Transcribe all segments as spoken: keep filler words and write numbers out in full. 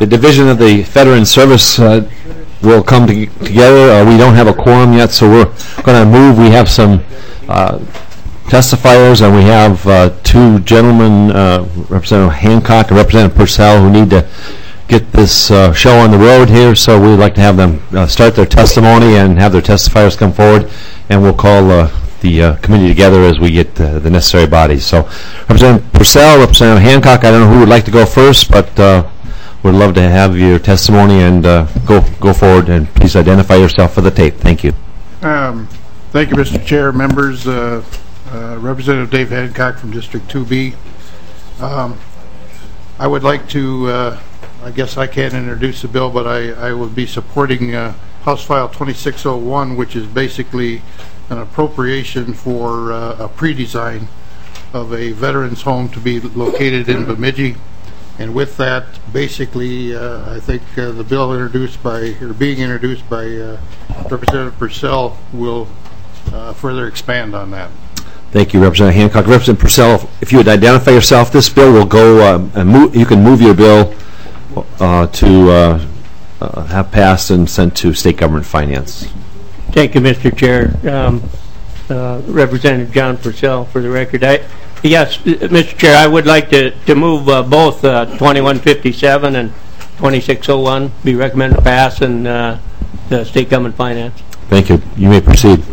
the division of the Veteran Service uh, will come to together. Uh, we don't have a quorum yet, so we're going to move. We have some uh, testifiers, and we have uh, two gentlemen, uh, Representative Hancock and Representative Purcell, who need to get this uh, show on the road here, so we'd like to have them uh, start their testimony and have their testifiers come forward, and we'll call uh, the uh, committee together as we get uh, the necessary bodies. So Representative Purcell, Representative Hancock, I don't know who would like to go first, but uh, we'd love to have your testimony, and uh, go go forward, and please identify yourself for the tape. Thank you. Um, thank you, Mister Chair, members. Uh, uh, Representative Dave Hancock from District two B. Um, I would like to, uh, I guess I can't introduce the bill, but I, I will be supporting uh, House File twenty-six oh one, which is basically an appropriation for uh, a pre-design of a veterans home to be located in Bemidji. And with that, basically, uh, I think uh, the bill introduced by, or being introduced by uh, Representative Purcell will uh, further expand on that. Thank you, Representative Hancock. Representative Purcell, if you would identify yourself, this bill will go, uh, and move, you can move your bill uh, to uh, uh, have passed and sent to State Government Finance. Thank you, Mister Chair. Um, uh, Representative John Purcell, for the record. I, yes, Mister Chair, I would like to, to move uh, both uh, twenty-one fifty-seven and twenty-six oh one be recommended to pass in uh, the State Government Finance. Thank you. You may proceed.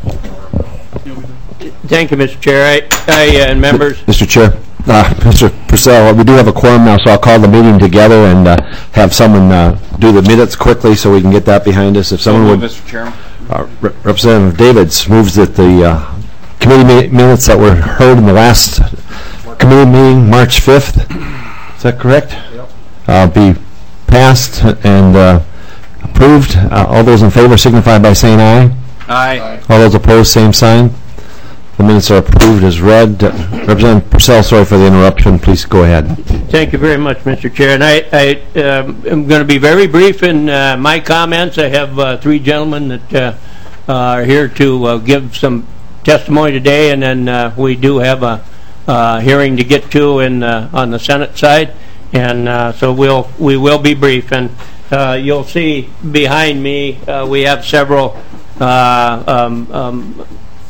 Thank you, Mister Chair. I, I uh, and members. Mister Chair, uh, Mister Purcell, we do have a quorum now, so I'll call the meeting together and uh, have someone uh, do the minutes quickly so we can get that behind us. If someone would, Mister Chairman. Uh, Re Representative Davids moves that the uh, committee minutes that were heard in the last committee meeting, March fifth, is that correct? Yep. Uh, be passed and uh, approved. Uh, all those in favor signify by saying aye. Aye. Aye. All those opposed, same sign. The minutes are approved as read. Uh, Representative Purcell, sorry for the interruption. Please go ahead. Thank you very much, Mister Chair. And I, I um, am going to be very brief in uh, my comments. I have uh, three gentlemen that uh, are here to uh, give some testimony today, and then uh, we do have a uh, hearing to get to in uh, on the Senate side, and uh, so we'll we will be brief. And uh, you'll see behind me uh, we have several uh, um, um,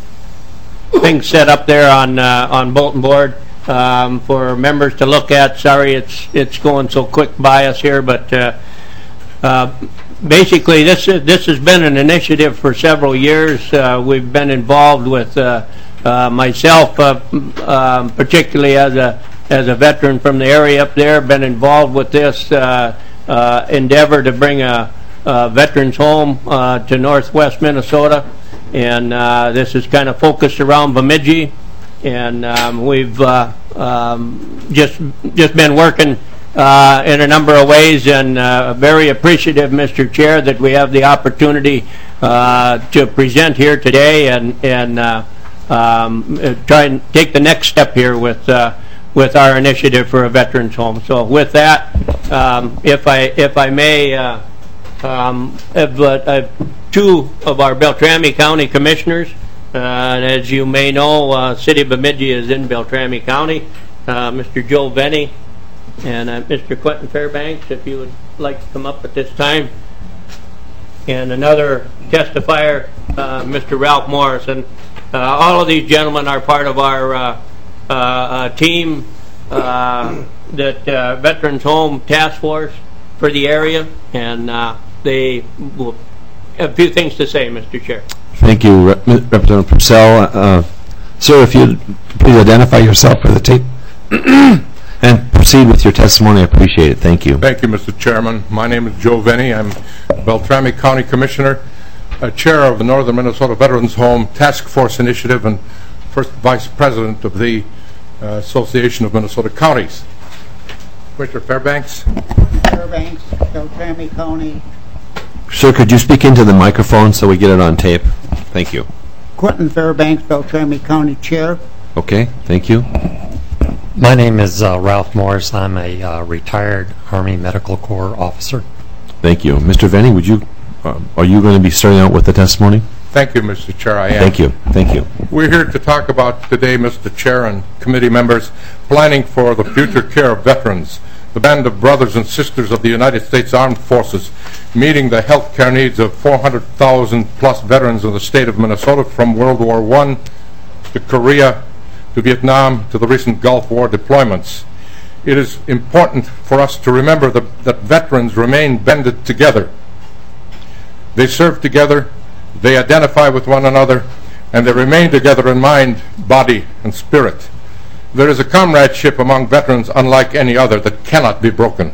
things set up there on uh, on bulletin board um, for members to look at. Sorry, it's it's going so quick by us here, but uh, uh, basically this is, this has been an initiative for several years. Uh, we've been involved with uh, uh, myself, uh, um, particularly as a as a veteran from the area up there, been involved with this uh, uh, endeavor to bring a, a veterans home uh, to Northwest Minnesota. And uh, this is kind of focused around Bemidji, and um, we've uh, um, just just been working uh, in a number of ways, and uh, very appreciative, Mister Chair, that we have the opportunity uh, to present here today and and uh, um, try and take the next step here with uh, with our initiative for a veterans home. So with that, um, if I if I may. Uh, Um, I've, uh, I've two of our Beltrami County commissioners, uh, and as you may know, uh, City of Bemidji is in Beltrami County. Uh, Mister Joe Venny and uh, Mister Quentin Fairbanks, if you would like to come up at this time, and another testifier, uh, Mister Ralph Morris. And uh, all of these gentlemen are part of our uh, uh, uh, team, uh, that uh, Veterans Home Task Force for the area, and uh, they will have a few things to say, Mister Chair. Thank you, Rep Representative Purcell. Uh, sir, if you'd please identify yourself for the tape and proceed with your testimony, I appreciate it. Thank you. Thank you, Mister Chairman. My name is Joe Venny. I'm Beltrami County Commissioner, uh, Chair of the Northern Minnesota Veterans Home Task Force Initiative, and first Vice President of the uh, Association of Minnesota Counties. Commissioner Fairbanks. Fairbanks, Beltrami County. Sir, could you speak into the microphone so we get it on tape? Thank you. Quentin Fairbanks, Beltrami County Chair. Okay, thank you. My name is uh, Ralph Morris. I'm a uh, retired Army Medical Corps officer. Thank you. Mister Venny, would you, uh, are you going to be starting out with the testimony? Thank you, Mister Chair. I am. Thank you. Thank you. We're here to talk about today, Mister Chair and committee members, planning for the future care of veterans the band of brothers and sisters of the United States Armed Forces, meeting the health care needs of four hundred thousand plus veterans of the state of Minnesota from World War One to Korea to Vietnam to the recent Gulf War deployments. It is important for us to remember that, that veterans remain banded together. They serve together, they identify with one another, and they remain together in mind, body, and spirit. There is a comradeship among veterans unlike any other that cannot be broken.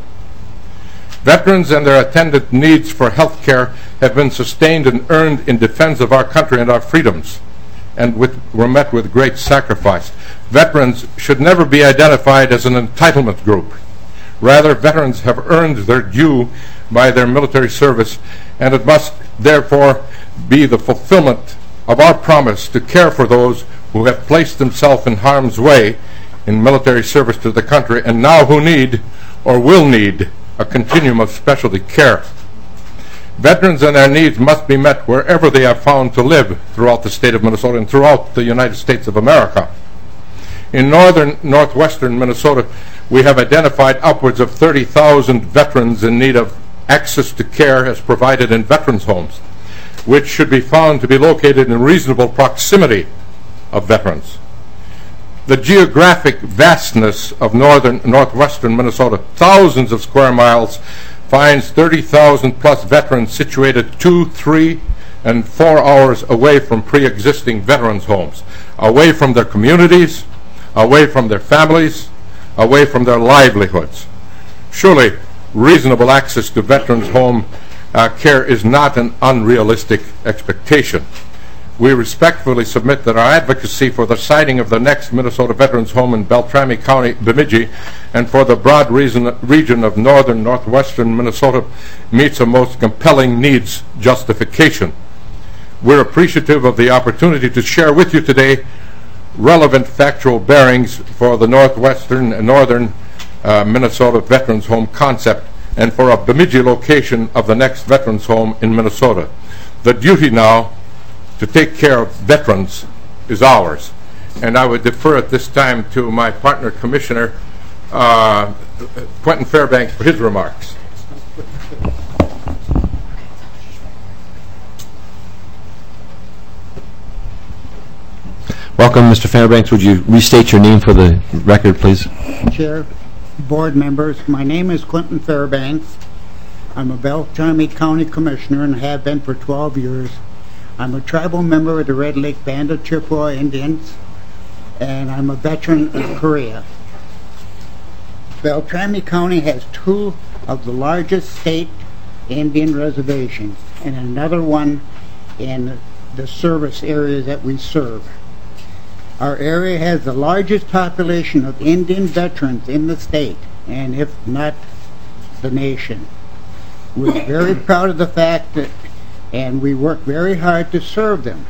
Veterans and their attendant needs for health care have been sustained and earned in defense of our country and our freedoms, and with, were met with great sacrifice. Veterans should never be identified as an entitlement group. Rather, veterans have earned their due by their military service, and it must therefore be the fulfillment of our promise to care for those who have placed themselves in harm's way in military service to the country and now who need or will need a continuum of specialty care. Veterans and their needs must be met wherever they are found to live throughout the state of Minnesota and throughout the United States of America. In northern northwestern Minnesota, we have identified upwards of thirty thousand veterans in need of access to care as provided in veterans' homes, which should be found to be located in reasonable proximity of veterans. The geographic vastness of northern northwestern Minnesota, thousands of square miles, finds thirty thousand plus veterans situated two, three, and four hours away from pre-existing veterans' homes, away from their communities, away from their families, away from their livelihoods. Surely, reasonable access to veterans' home uh, care is not an unrealistic expectation. We respectfully submit that our advocacy for the siting of the next Minnesota Veterans Home in Beltrami County, Bemidji, and for the broad reason, region of northern northwestern Minnesota meets a most compelling needs justification. We're appreciative of the opportunity to share with you today relevant factual bearings for the northwestern and northern uh, Minnesota Veterans Home concept and for a Bemidji location of the next Veterans Home in Minnesota. The duty now to take care of veterans is ours. And I would defer at this time to my partner commissioner, uh, Quentin Fairbanks, for his remarks. Welcome, Mister Fairbanks. Would you restate your name for the record, please? Chair, board members, my name is Quentin Fairbanks. I'm a Beltrami County Commissioner and have been for twelve years. I'm a tribal member of the Red Lake Band of Chippewa Indians, and I'm a veteran of Korea. Beltrami County has two of the largest state Indian reservations and another one in the service area that we serve. Our area has the largest population of Indian veterans in the state, and if not the nation. We're very proud of the fact that, and we work very hard to serve them.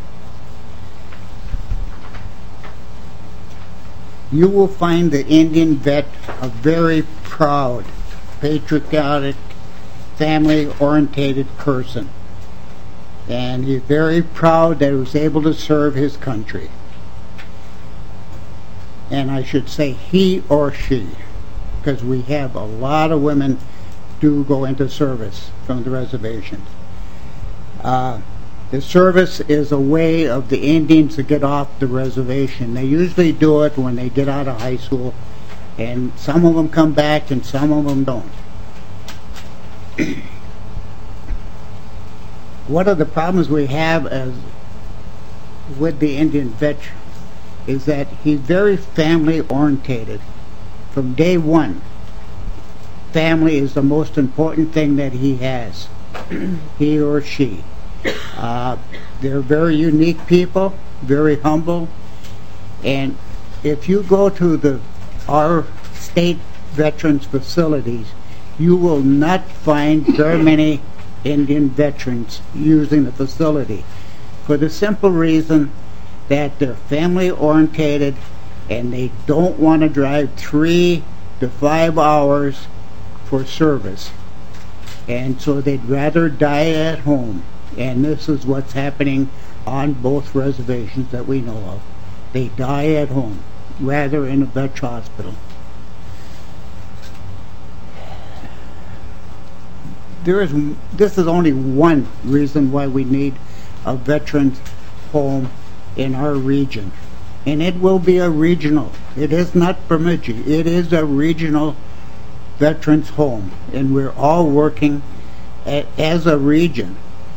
You will find the Indian vet a very proud, patriotic, family-oriented person. And he's very proud that he was able to serve his country. And I should say he or she, because we have a lot of women do go into service from the reservations. Uh, the service is a way of the Indians to get off the reservation. They usually do it when they get out of high school, and some of them come back and some of them don't. One of the problems we have as with the Indian veteran is that he's very family orientated. From day one, family is the most important thing that he has, he or she. Uh, they're very unique people, very humble, and if you go to the our state veterans facilities, you will not find very many Indian veterans using the facility for the simple reason that they're family orientated and they don't want to drive three to five hours for service, and so they'd rather die at home. And this is what's happening on both reservations that we know of. They die at home rather in a vet hospital. there is, this is only one reason why we need a veterans home in our region. And it will be a regional. It is not Bemidji. It is a regional veterans home. And we're all working a, as a region.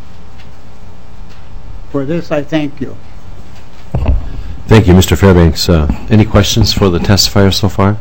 For this, I thank you. Thank you, Mister Fairbanks. Uh, any questions for the testifier so far?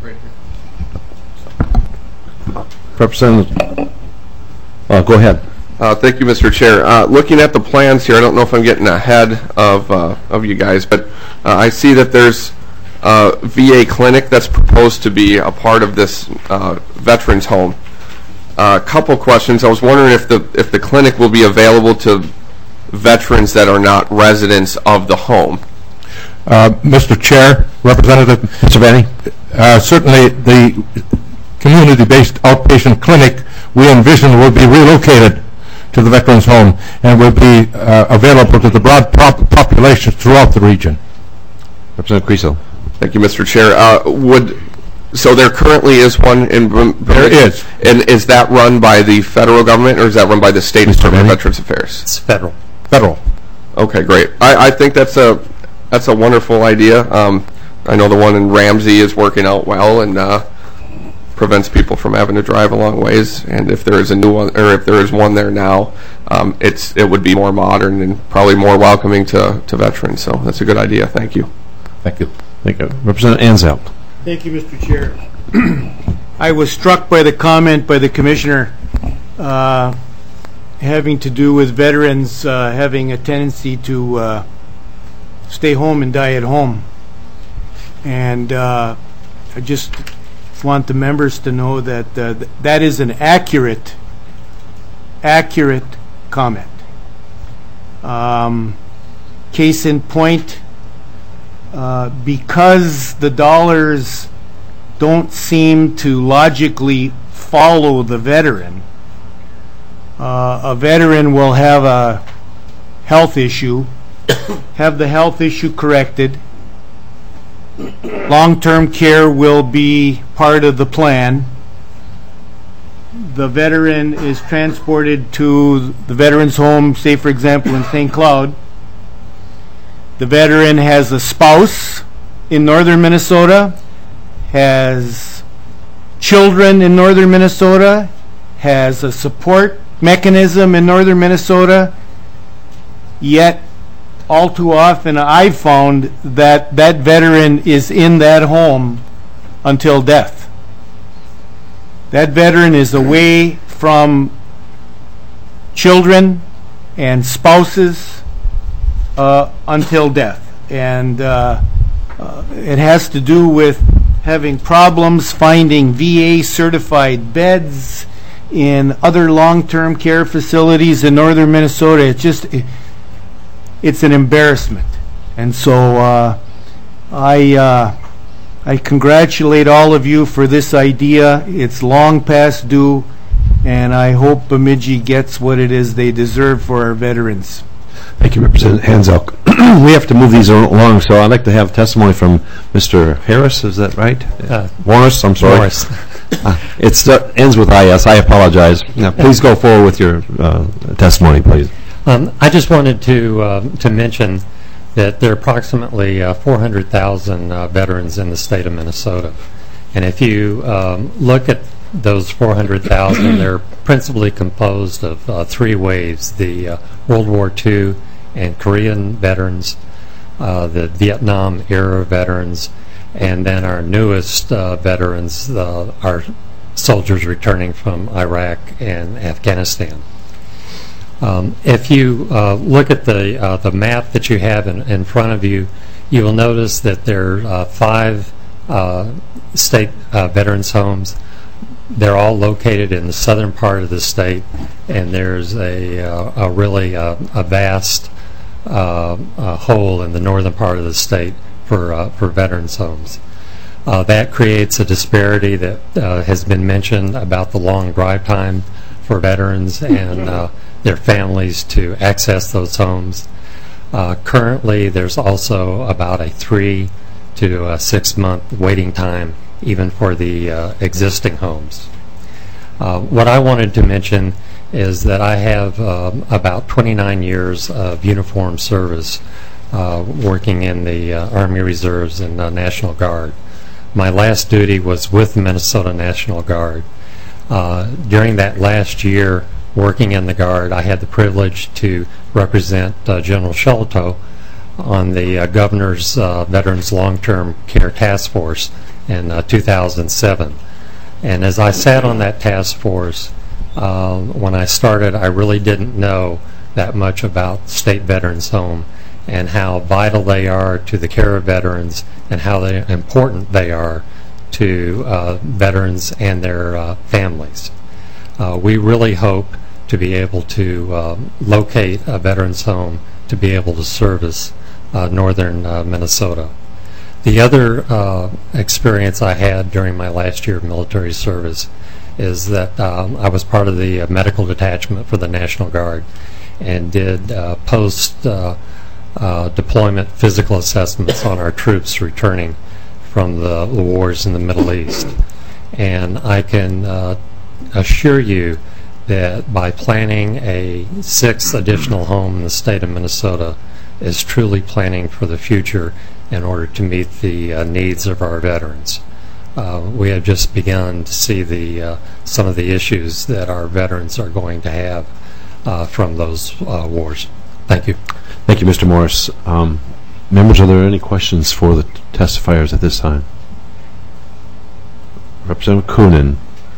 Representative, uh, go ahead. Uh, thank you, Mister Chair. Uh, looking at the plans here, I don't know if I'm getting ahead of uh, of you guys, but uh, I see that there's a V A clinic that's proposed to be a part of this uh, veterans home. A uh, couple questions. I was wondering if the if the clinic will be available to veterans that are not residents of the home. Uh, Mister Chair, Representative, Mister Benny? Uh, certainly the community-based outpatient clinic we envision will be relocated to the veterans home and will be uh, available to the broad pop population throughout the region. Representative Creasel. Thank you, Mister Chair. Uh, would so there currently is one in there is, and is that run by the federal government or is that run by the state Department of Veterans Affairs? It's federal. Federal. Okay, great. I, I think that's a that's a wonderful idea. Um, I know the one in Ramsey is working out well and uh, prevents people from having to drive a long ways. And if there is a new one, or if there is one there now, um, it's it would be more modern and probably more welcoming to to veterans. So that's a good idea. Thank you. Thank you. Thank you, Representative Anzelt. Thank you, Mister Chair. I was struck by the comment by the Commissioner uh, having to do with veterans uh, having a tendency to uh, stay home and die at home. And uh, I just want the members to know that uh, th that is an accurate, accurate comment. Um, case in point, uh, because the dollars don't seem to logically follow the veteran, uh, a veteran will have a health issue, have the health issue corrected. Long-term care will be part of the plan. The veteran is transported to the veterans home, say for example in Saint Cloud. The veteran has a spouse in northern Minnesota, has children in northern Minnesota, has a support mechanism in northern Minnesota, yet all too often I've found that that veteran is in that home until death. That veteran is away from children and spouses uh, until death. And uh, uh, it has to do with having problems finding V A certified beds in other long-term care facilities in northern Minnesota. It's just it, it's an embarrassment. And so uh, I uh, I congratulate all of you for this idea. It's long past due, and I hope Bemidji gets what it is they deserve for our veterans. Thank you, Representative Hanzelk. We have to move these along, so I'd like to have testimony from Mister Harris. Is that right? Uh, Morris, I'm sorry. Morris. uh, it uh, ends with I S. I apologize. Now, please go forward with your uh, testimony, please. Um, I just wanted to uh, to mention that there are approximately uh, four hundred thousand uh, veterans in the state of Minnesota. And if you um, look at those four hundred thousand, they're principally composed of uh, three waves: the uh, World War Two and Korean veterans, uh, the Vietnam era veterans, and then our newest uh, veterans, uh, our soldiers returning from Iraq and Afghanistan. Um, if you uh, look at the uh, the map that you have in, in front of you, you will notice that there are uh, five uh, state uh, veterans homes. They're all located in the southern part of the state, and there's a, uh, a really uh, a vast uh, uh, hole in the northern part of the state for uh, for veterans homes. Uh, that creates a disparity that uh, has been mentioned about the long drive time for veterans and uh, their families to access those homes. Uh, currently, there's also about a three to a six month waiting time even for the uh, existing homes. Uh, what I wanted to mention is that I have um, about twenty-nine years of uniform service uh, working in the uh, Army Reserves and uh, National Guard. My last duty was with the Minnesota National Guard. Uh, during that last year working in the Guard, I had the privilege to represent uh, General Shelto on the uh, Governor's uh, Veterans Long-Term Care Task Force in uh, two thousand seven. And as I sat on that task force, uh, when I started, I really didn't know that much about State Veterans Home and how vital they are to the care of veterans and how they, important they are to uh, veterans and their uh, families. Uh, we really hope to be able to uh, locate a veterans home to be able to service uh, northern uh, Minnesota. The other uh, experience I had during my last year of military service is that um, I was part of the uh, medical detachment for the National Guard and did uh, post uh, uh, deployment physical assessments on our troops returning from the, the wars in the Middle East. And I can uh, assure you that by planning a sixth additional home in the state of Minnesota is truly planning for the future in order to meet the uh, needs of our veterans. Uh, we have just begun to see the uh, some of the issues that our veterans are going to have uh, from those uh, wars. Thank you. Thank you, Mister Morris. Um, members, are there any questions for the testifiers at this time? Representative Coonan.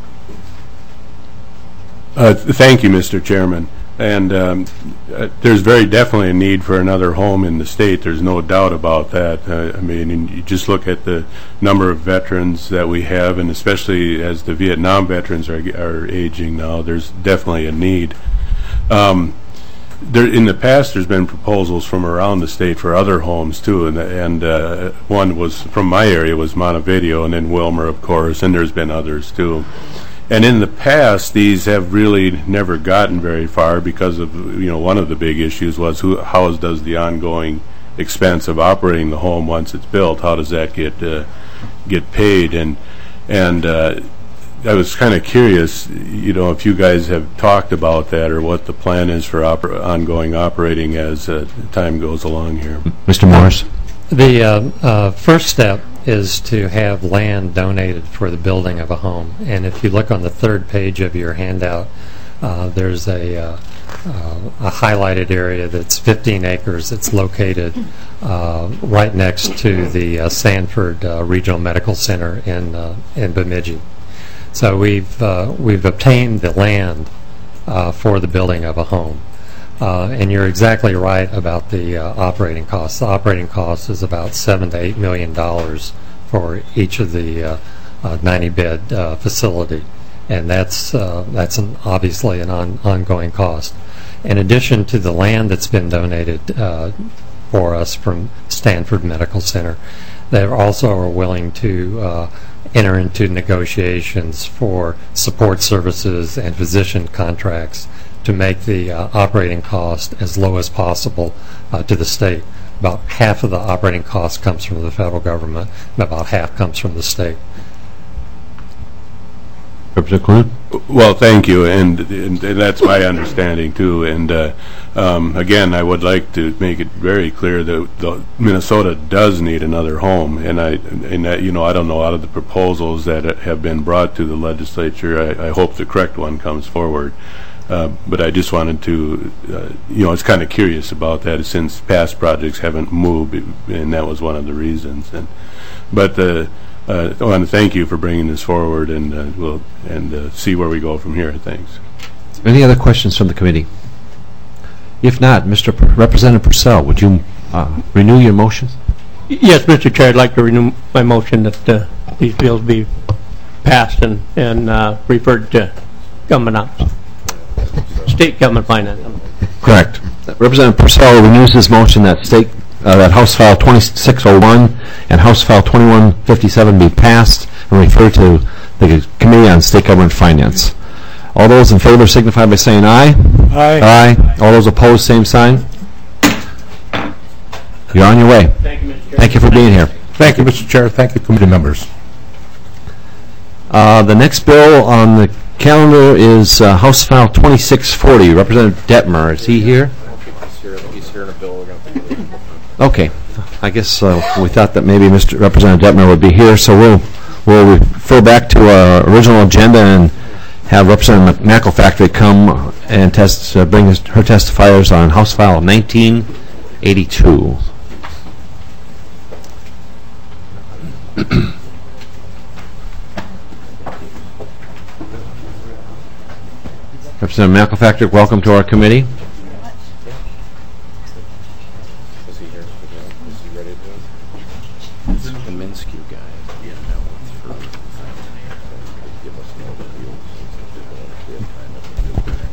Uh, thank you, Mister Chairman. And um, uh, there's very definitely a need for another home in the state. There's no doubt about that. Uh, I mean, and you just look at the number of veterans that we have, and especially as the Vietnam veterans are, are aging now, there's definitely a need. Um, there, in the past, there's been proposals from around the state for other homes too, and, and uh, one was from my area was Montevideo, and then Wilmer, of course, and there's been others too. And in the past, these have really never gotten very far because of, you know, one of the big issues was who, how does the ongoing expense of operating the home once it's built, how does that get uh, get paid? And and uh, I was kind of curious, you know, if you guys have talked about that or what the plan is for oper ongoing operating as uh, time goes along here. Mister Morris. The uh, uh, first step is to have land donated for the building of a home. And if you look on the third page of your handout, uh, there's a, uh, uh, a highlighted area that's fifteen acres. It's located uh, right next to the uh, Sanford uh, Regional Medical Center in uh, in Bemidji. So we've uh, we've obtained the land uh, for the building of a home. Uh, and you're exactly right about the uh, operating costs. The operating cost is about seven to eight million dollars for each of the uh, uh, ninety bed uh, facility, and that's uh, that's an, obviously an on, ongoing cost. In addition to the land that's been donated uh, for us from Stanford Medical Center, they also are willing to uh, enter into negotiations for support services and physician contracts to make the uh, operating cost as low as possible uh, to the state. About half of the operating cost comes from the federal government, and about half comes from the state. Representative Coonan? Well, thank you, and, and, and that's my understanding too. And uh, um, again, I would like to make it very clear that the, Minnesota does need another home. And I, and that, you know, I don't know out of the proposals that have been brought to the legislature. I, I hope the correct one comes forward. Uh, but I just wanted to, uh, you know, I was kind of curious about that since past projects haven't moved, and that was one of the reasons. And but uh, uh, I want to thank you for bringing this forward, and uh, we'll and uh, see where we go from here. Thanks. Any other questions from the committee? If not, Mister P Representative Purcell, would you uh, renew your motion? Yes, Mister Chair, I'd like to renew my motion that uh, these bills be passed and and uh, referred to government ops. State government finance. Correct. Representative Purcell renews his motion that state uh, that House File twenty-six oh one and House File twenty-one fifty-seven be passed and referred to the Committee on State Government Finance. All those in favor signify by saying aye. Aye. Aye. All those opposed, same sign. You're on your way. Thank you, Mister Chair. Thank you for being here. Thank you, Mister Chair. Thank you, committee members. Uh, the next bill on the calendar is uh, House File twenty-six forty. Representative Detmer, is he here? He's here in a bill. We're going to Okay. I guess uh, we thought that maybe Mister Representative Detmer would be here, so we'll we'll refer back to our original agenda and have Representative McElfactory come and test, uh, bring his, her testifiers on House File nineteen eighty-two. Representative McElfactory, welcome to our committee. Is he here? Is he ready to do it? The Minsky guy. Yeah, that one's for give us an overview. We have time to review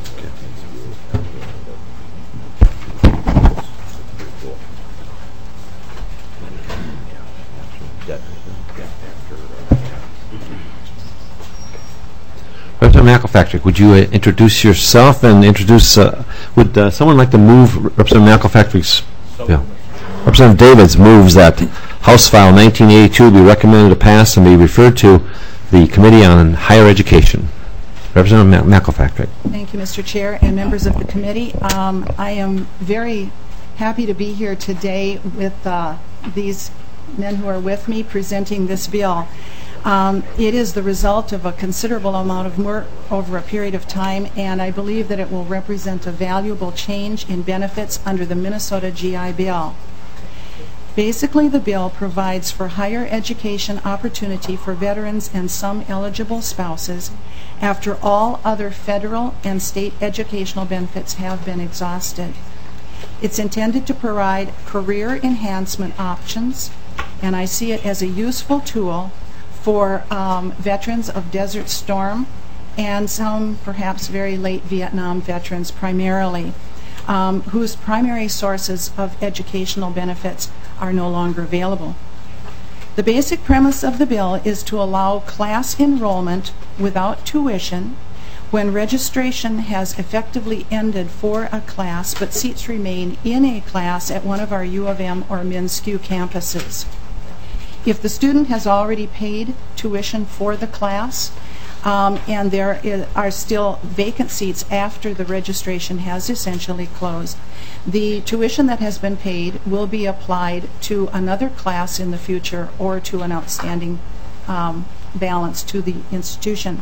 Representative McElfactory, would you uh, introduce yourself and introduce, uh, would uh, someone like to move Representative McElfactory's, yeah. Representative Davids moves that House File nineteen eighty-two be recommended to pass and be referred to the Committee on Higher Education. Representative McElfactory. Thank you, Mister Chair and members of the committee. Um, I am very happy to be here today with uh, these men who are with me presenting this bill. Um, it is the result of a considerable amount of work over a period of time, and I believe that it will represent a valuable change in benefits under the Minnesota G I Bill. Basically, the bill provides for higher education opportunity for veterans and some eligible spouses after all other federal and state educational benefits have been exhausted. It's intended to provide career enhancement options, and I see it as a useful tool for um, veterans of Desert Storm and some perhaps very late Vietnam veterans primarily, um, whose primary sources of educational benefits are no longer available. The basic premise of the bill is to allow class enrollment without tuition when registration has effectively ended for a class but seats remain in a class at one of our U of M or MnSCU campuses. If the student has already paid tuition for the class um, and there is, are still vacant seats after the registration has essentially closed, the tuition that has been paid will be applied to another class in the future or to an outstanding um, balance to the institution.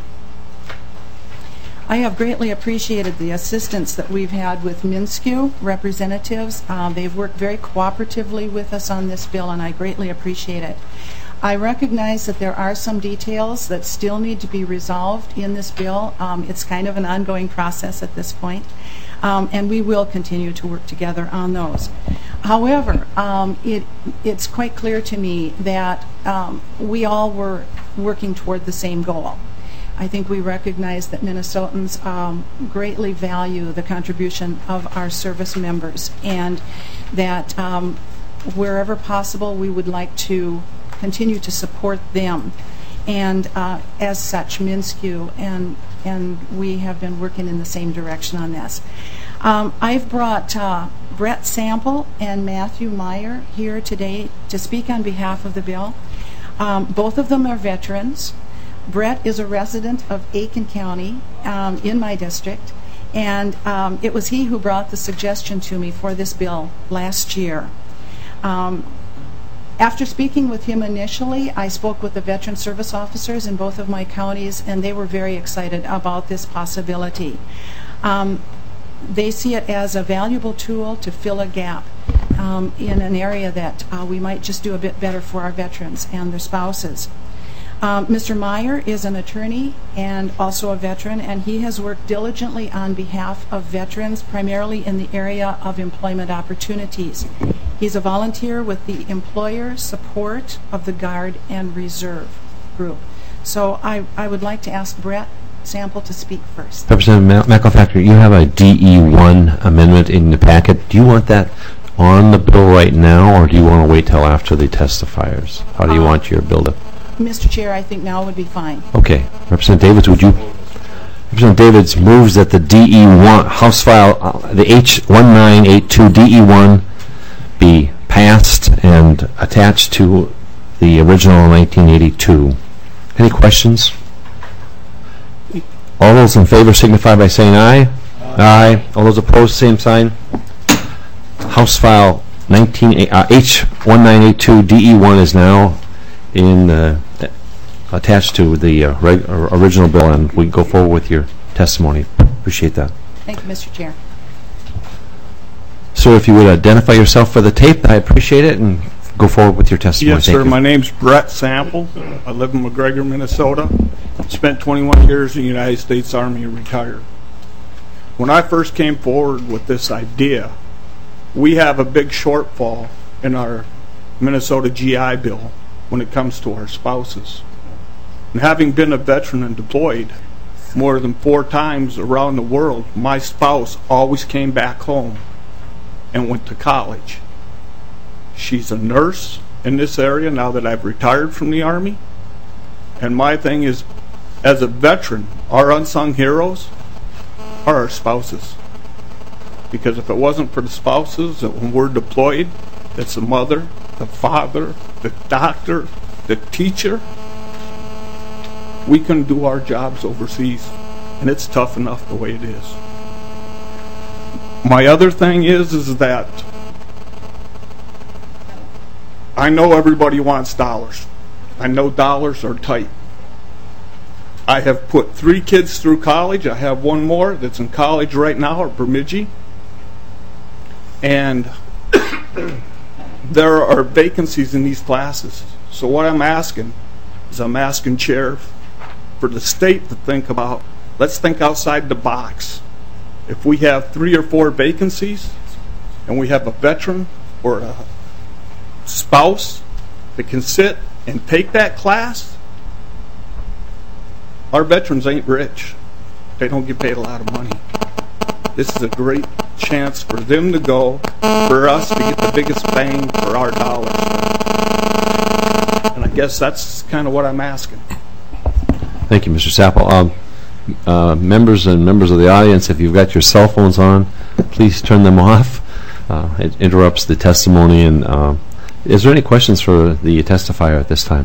I have greatly appreciated the assistance that we've had with MnSCU representatives. Uh, they've worked very cooperatively with us on this bill, and I greatly appreciate it. I recognize that there are some details that still need to be resolved in this bill. Um, it's kind of an ongoing process at this point, um, and we will continue to work together on those. However, um, it, it's quite clear to me that um, we all were working toward the same goal. I think we recognize that Minnesotans um, greatly value the contribution of our service members, and that um, wherever possible we would like to continue to support them. And uh, as such, MnSCU and, and we have been working in the same direction on this. Um, I've brought uh, Brett Sample and Matthew Meyer here today to speak on behalf of the bill. Um, both of them are veterans. Brett is a resident of Aiken County um, in my district, and um, it was he who brought the suggestion to me for this bill last year. Um, after speaking with him initially, I spoke with the veteran service officers in both of my counties, and they were very excited about this possibility. Um, they see it as a valuable tool to fill a gap um, in an area that uh, we might just do a bit better for our veterans and their spouses. Um, Mister Meyer is an attorney and also a veteran, and he has worked diligently on behalf of veterans, primarily in the area of employment opportunities. He's a volunteer with the Employer Support of the Guard and Reserve group. So I, I would like to ask Brett Sample to speak first. Representative McElfactory, you have a D E one amendment in the packet. Do you want that on the bill right now, or do you want to wait till after the testifiers? How do you um, want your bill to? Mister Chair, I think now would be fine. Okay. Representative Davids, would you? Representative Davids moves that the D E one House File, uh, the H one nine eight two D E one, be passed and attached to the original nineteen eighty-two. Any questions? All those in favor signify by saying aye. Aye. All those opposed, same sign. House File nineteen, uh, H one nine eight two D E one is now in uh, attached to the uh, reg original bill, and we go forward with your testimony. Appreciate that. Thank you, Mister Chair. Sir, if you would identify yourself for the tape, I appreciate it, and go forward with your testimony. Yes, Thank sir. you. My name's Brett Sample. I live in McGregor, Minnesota. Spent twenty-one years in the United States Army and retired. When I first came forward with this idea, we have a big shortfall in our Minnesota G I Bill when it comes to our spouses. And having been a veteran and deployed more than four times around the world, my spouse always came back home and went to college. She's a nurse in this area now that I've retired from the Army. And my thing is, as a veteran, our unsung heroes are our spouses. Because if it wasn't for the spouses that when we're deployed, it's the mother, the father, the doctor, the teacher, we couldn't do our jobs overseas. And it's tough enough the way it is. My other thing is, is that I know everybody wants dollars. I know dollars are tight. I have put three kids through college. I have one more that's in college right now at Bemidji. And there are vacancies in these classes. So what I'm asking is I'm asking Chair for the state to think about, let's think outside the box. If we have three or four vacancies and we have a veteran or a spouse that can sit and take that class, our veterans ain't rich. They don't get paid a lot of money. This is a great chance for them to go, for us to get the biggest bang for our dollars. And I guess that's kind of what I'm asking. Thank you, Mister Sapple. Um, uh, members and members of the audience, if you've got your cell phones on, please turn them off. Uh, it interrupts the testimony. And uh, is there any questions for the testifier at this time?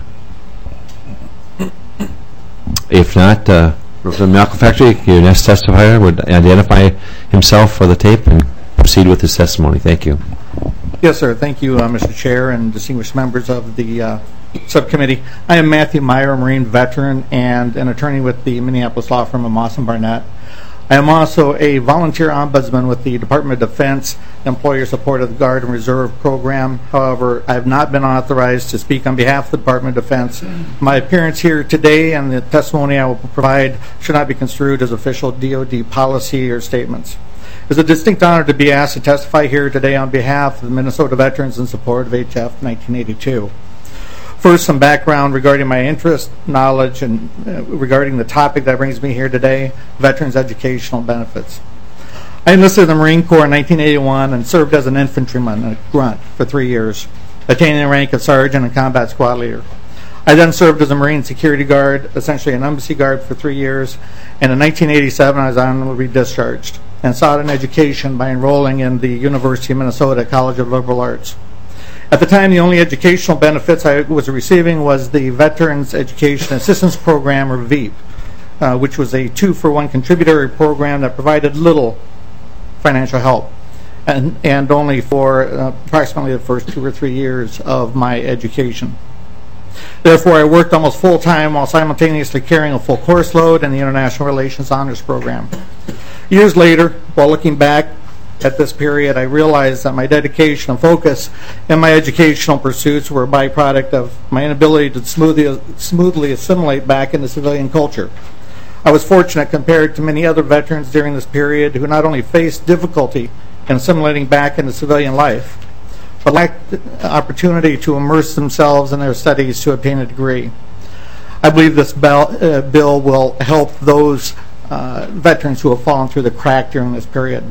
If not, uh, Representative Malcolm Factory, your next testifier would identify himself for the tape and proceed with his testimony. Thank you. Yes, sir. Thank you, uh, Mister Chair and distinguished members of the uh, subcommittee. I am Matthew Meyer, a Marine veteran and an attorney with the Minneapolis law firm of Moss and Barnett. I am also a volunteer ombudsman with the Department of Defense Employer Supported Guard and Reserve Program. However, I have not been authorized to speak on behalf of the Department of Defense. My appearance here today and the testimony I will provide should not be construed as official D O D policy or statements. It is a distinct honor to be asked to testify here today on behalf of the Minnesota veterans in support of H F nineteen eighty-two. First, some background regarding my interest, knowledge, and uh, regarding the topic that brings me here today, veterans' educational benefits. I enlisted in the Marine Corps in nineteen eighty-one and served as an infantryman, a grunt, for three years, attaining the rank of sergeant and combat squad leader. I then served as a Marine security guard, essentially an embassy guard, for three years, and in nineteen eighty-seven I was honorably discharged and sought an education by enrolling in the University of Minnesota College of Liberal Arts. At the time, the only educational benefits I was receiving was the Veterans Education Assistance Program, or V E P, uh, which was a two-for-one contributory program that provided little financial help, and, and only for uh, approximately the first two or three years of my education. Therefore, I worked almost full-time while simultaneously carrying a full course load in the International Relations Honors Program. Years later, while looking back at this period, I realized that my dedication and focus in my educational pursuits were a byproduct of my inability to smoothly, smoothly assimilate back into civilian culture. I was fortunate compared to many other veterans during this period who not only faced difficulty in assimilating back into civilian life, but lacked the opportunity to immerse themselves in their studies to obtain a degree. I believe this bill, uh, bill will help those uh, veterans who have fallen through the crack during this period.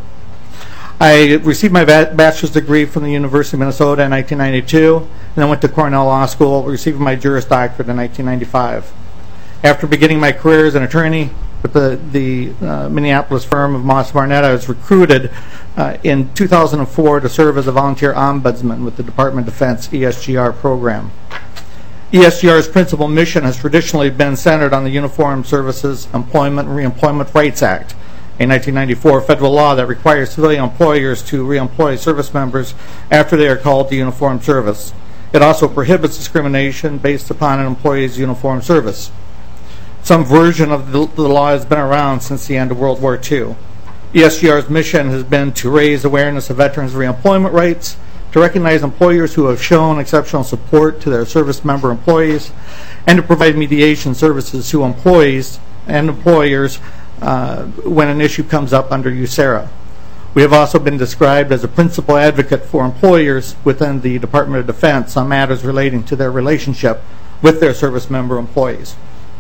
I received my bachelor's degree from the University of Minnesota in nineteen ninety-two, and then went to Cornell Law School, receiving my Juris Doctorate in nineteen ninety-five. After beginning my career as an attorney with the, the uh, Minneapolis firm of Moss Barnett, I was recruited uh, in two thousand four to serve as a volunteer ombudsman with the Department of Defense E S G R program. E S G R's principal mission has traditionally been centered on the Uniformed Services Employment and Reemployment Rights Act, a nineteen ninety-four federal law that requires civilian employers to reemploy service members after they are called to uniformed service. It also prohibits discrimination based upon an employee's uniformed service. Some version of the, the law has been around since the end of World War Two. E S G R's mission has been to raise awareness of veterans' reemployment rights, to recognize employers who have shown exceptional support to their service member employees, and to provide mediation services to employees and employers uh, when an issue comes up under U S E R A. We have also been described as a principal advocate for employers within the Department of Defense on matters relating to their relationship with their service member employees.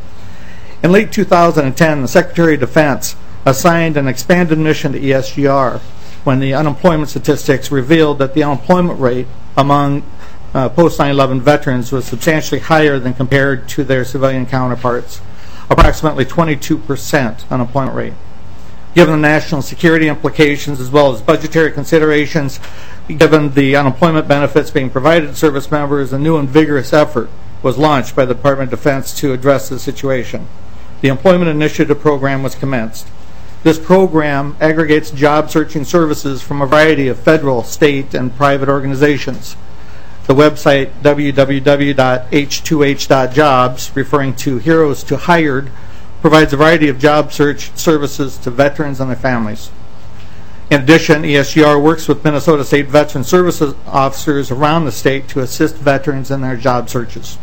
In late two thousand ten, the Secretary of Defense assigned an expanded mission to E S G R when the unemployment statistics revealed that the unemployment rate among uh, post nine eleven veterans was substantially higher than compared to their civilian counterparts, approximately twenty-two percent unemployment rate. Given the national security implications as well as budgetary considerations, given the unemployment benefits being provided to service members, a new and vigorous effort was launched by the Department of Defense to address the situation. The Employment Initiative Program was commenced. This program aggregates job searching services from a variety of federal, state, and private organizations. The website w w w dot h two h dot jobs, referring to Heroes to Hired, provides a variety of job search services to veterans and their families. In addition, E S G R works with Minnesota State Veteran Services officers around the state to assist veterans in their job searches.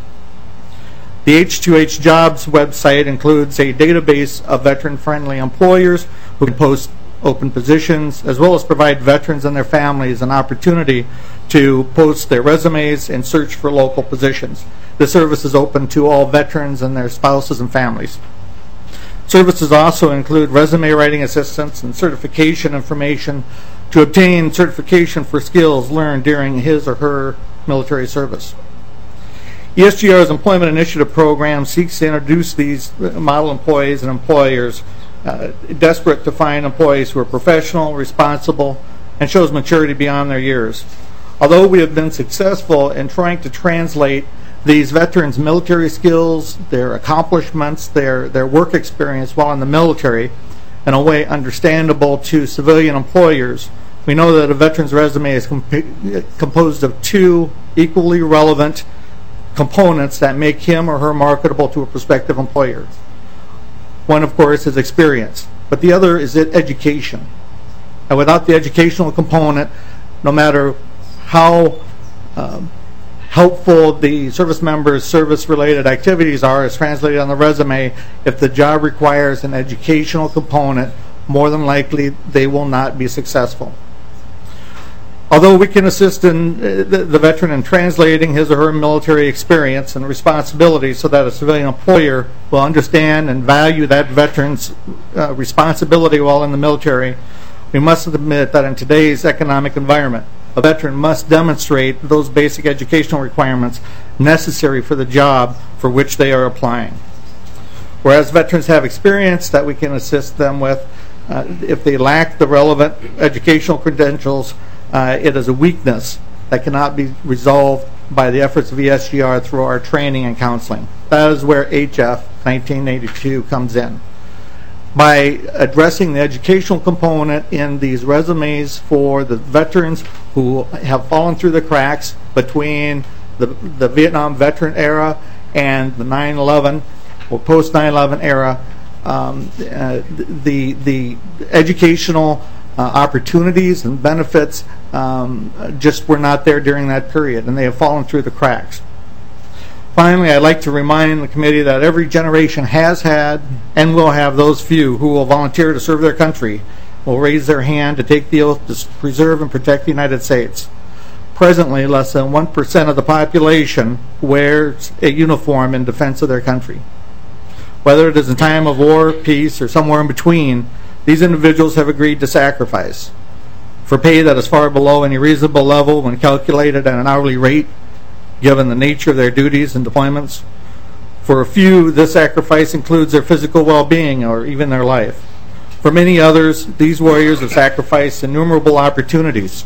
The H two H Jobs website includes a database of veteran-friendly employers who can post open positions, as well as provide veterans and their families an opportunity to post their resumes and search for local positions. The service is open to all veterans and their spouses and families. Services also include resume writing assistance and certification information to obtain certification for skills learned during his or her military service. E S G R's Employment Initiative Program seeks to introduce these model employees and employers uh, desperate to find employees who are professional, responsible, and shows maturity beyond their years. Although we have been successful in trying to translate these veterans' military skills, their accomplishments, their, their work experience while in the military in a way understandable to civilian employers, we know that a veteran's resume is comp composed of two equally relevant components that make him or her marketable to a prospective employer. One, of course, is experience, but the other is education. And without the educational component, no matter how um, helpful the service member's service-related activities are as translated on the resume, if the job requires an educational component, more than likely they will not be successful. Although we can assist in, uh, the, the veteran in translating his or her military experience and responsibilities so that a civilian employer will understand and value that veteran's uh, responsibility while in the military, we must admit that in today's economic environment, a veteran must demonstrate those basic educational requirements necessary for the job for which they are applying. Whereas veterans have experience that we can assist them with, uh, if they lack the relevant educational credentials, uh, it is a weakness that cannot be resolved by the efforts of E S G R through our training and counseling. That is where H F nineteen eighty-two comes in. By addressing the educational component in these resumes for the veterans who have fallen through the cracks between the, the Vietnam veteran era and the nine eleven or post nine eleven era, um, uh, the, the educational uh, opportunities and benefits um, just were not there during that period, and they have fallen through the cracks. Finally, I'd like to remind the committee that every generation has had and will have those few who will volunteer to serve their country, will raise their hand to take the oath to preserve and protect the United States. Presently, less than one percent of the population wears a uniform in defense of their country. Whether it is in time of war, peace, or somewhere in between, these individuals have agreed to sacrifice for pay that is far below any reasonable level when calculated at an hourly rate, given the nature of their duties and deployments. For a few, this sacrifice includes their physical well-being or even their life. For many others, these warriors have sacrificed innumerable opportunities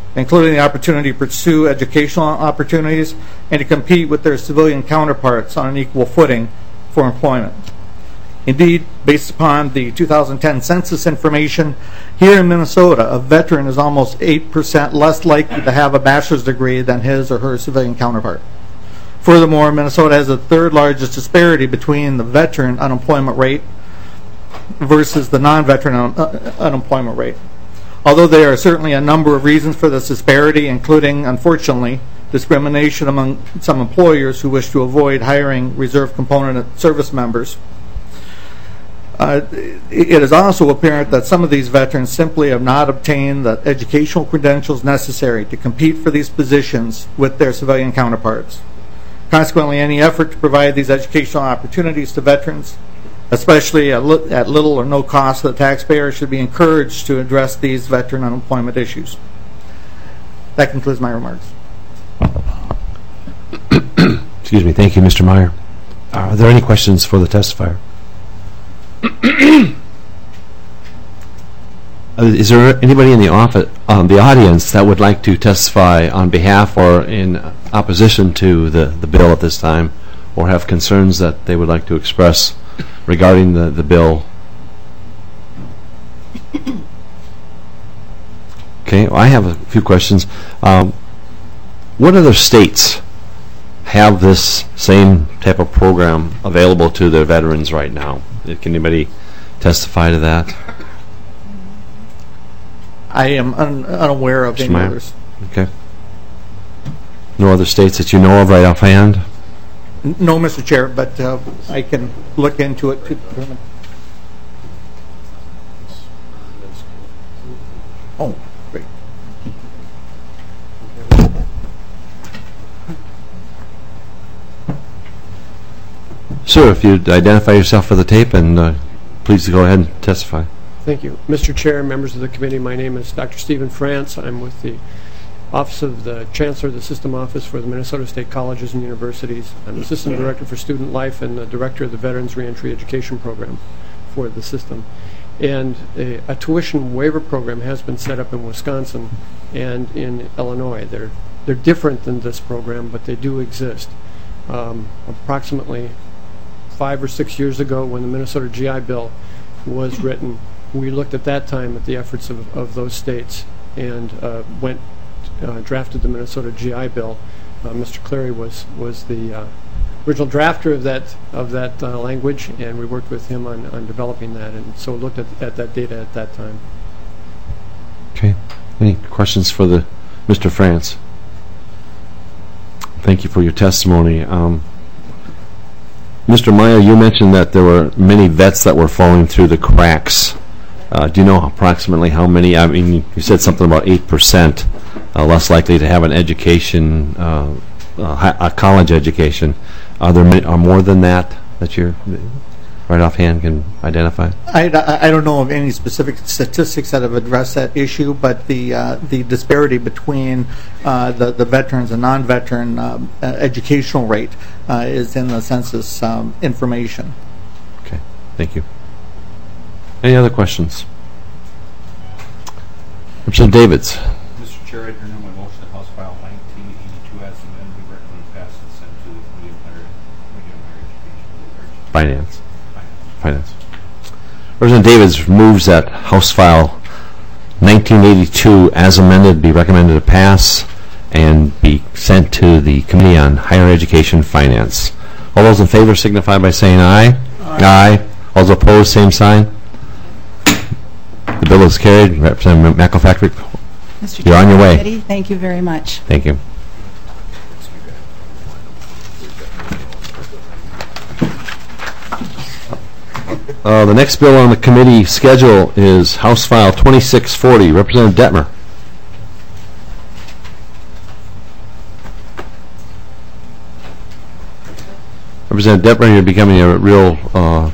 including the opportunity to pursue educational opportunities and to compete with their civilian counterparts on an equal footing for employment. Indeed, based upon the two thousand ten census information, here in Minnesota, a veteran is almost eight percent less likely to have a bachelor's degree than his or her civilian counterpart. Furthermore, Minnesota has the third largest disparity between the veteran unemployment rate versus the non-veteran un uh, unemployment rate. Although there are certainly a number of reasons for this disparity, including, unfortunately, discrimination among some employers who wish to avoid hiring reserve component service members, Uh, it is also apparent that some of these veterans simply have not obtained the educational credentials necessary to compete for these positions with their civilian counterparts. Consequently, any effort to provide these educational opportunities to veterans, especially at, li at little or no cost to the taxpayer, should be encouraged to address these veteran unemployment issues. That concludes my remarks. Excuse me. Thank you, Mister Meyer. Are there any questions for the testifier? Uh, is there anybody in the office, um, the audience, that would like to testify on behalf or in opposition to the, the bill at this time, or have concerns that they would like to express regarding the, the bill? Okay, well, I have a few questions. Um, what other states have this same type of program available to their veterans right now? Can anybody testify to that? I am un unaware of any others. Okay. No other states that you know of right offhand? No, Mister Chair, but uh, I can look into it. To oh, great. Sir, if you'd identify yourself for the tape, and uh, please go ahead and testify. Thank you. Mister Chair, members of the committee, my name is Doctor Stephen France. I'm with the Office of the Chancellor of the System Office for the Minnesota State Colleges and Universities. I'm Assistant Director for Student Life and the Director of the Veterans Reentry Education Program for the system. And a, a tuition waiver program has been set up in Wisconsin and in Illinois. They're, they're different than this program, but they do exist. Um, approximately five or six years ago, when the Minnesota G I Bill was written, we looked at that time at the efforts of, of those states and uh, went uh, drafted the Minnesota G I Bill. Uh, Mister Cleary was was the uh, original drafter of that of that uh, language, and we worked with him on, on developing that, and so looked at, at that data at that time. Okay. Any questions for the Mister France? Thank you for your testimony. Um, Mister Meyer, you mentioned that there were many vets that were falling through the cracks. Uh, do you know approximately how many? I mean, you said something about eight percent uh, less likely to have an education, uh, uh, a college education. Are there many, are more than that that you're right offhand can identify? I, I, I don't know of any specific statistics that have addressed that issue, but the uh, the disparity between uh, the the veterans and non-veteran uh, uh, educational rate uh, is in the census um, information. Okay, thank you. Any other questions? Representative Davids. Mister Chair, I turn on my motion that House File nineteen eighty-two as amended be recommended pass and sent to the Committee on Higher, Committee on Higher Education. Finance. Finance. Representative Davids moves that House File nineteen eighty-two as amended be recommended to pass and be sent to the Committee on Higher Education Finance. All those in favor signify by saying aye. Aye. Aye. All those opposed, same sign. The bill is carried. Representative McElfactory, Mister you're on your way. Committee, thank you very much. Thank you. Uh, the next bill on the committee schedule is House File twenty-six forty. Representative Detmer. Representative Detmer, you're becoming a real. Uh,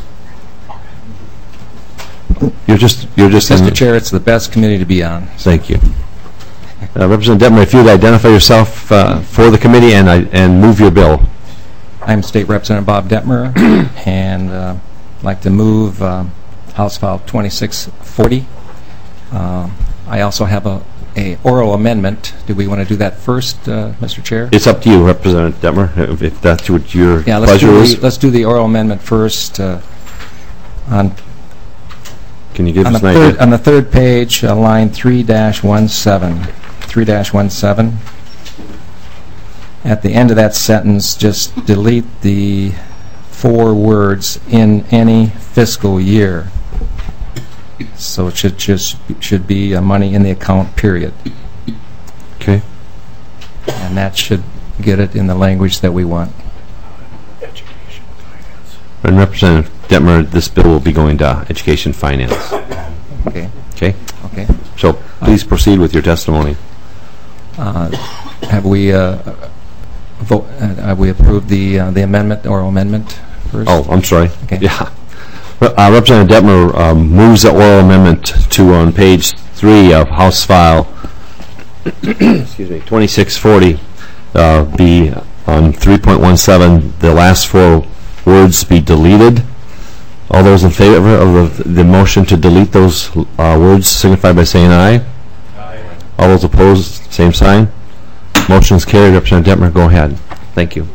you're just. You're just. Mister Chair, it's the best committee to be on. Thank you. Uh, Representative Detmer, if you'd identify yourself uh, for the committee and uh, and move your bill. I'm State Representative Bob Detmer, and. Uh, I'd like to move uh, House File twenty-six forty. Uh, I also have a a oral amendment. Do we want to do that first, uh, Mister Chair? It's up to you, Representative Detmer, if, if that's what your Yeah, let's pleasure do is. the, let's do the oral amendment first. Uh, on Can you give on us the an third idea? on the third page, uh, line three dash one seven, three dash one seven. At the end of that sentence, just delete the four words "in any fiscal year." So it should just should be uh, money in the account, period. Okay. And that should get it in the language that we want. And Representative Detmer, this bill will be going to Education Finance. Okay. Okay? Okay. So please proceed with your testimony. Uh, have we uh, vote? Uh, have we approved the uh, the amendment, oral amendment first? Oh, I'm sorry. Okay. Yeah. Uh, Representative Detmer um, moves the oral amendment to on page three of House File excuse me, twenty-six forty uh, be on three point one seven, the last four words be deleted. All those in favor of the, the motion to delete those uh, words signify by saying aye. Aye. All those opposed, same sign. Motion is carried. Representative Detmer, go ahead. Thank you.